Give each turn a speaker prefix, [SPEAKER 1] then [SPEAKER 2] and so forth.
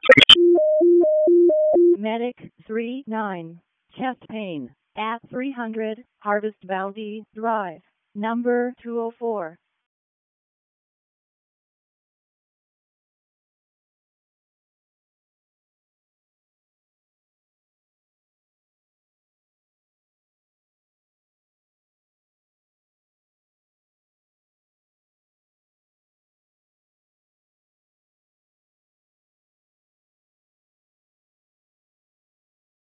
[SPEAKER 1] Medic 39. Chest pain at 300 Harvest Bounty Drive, number 204.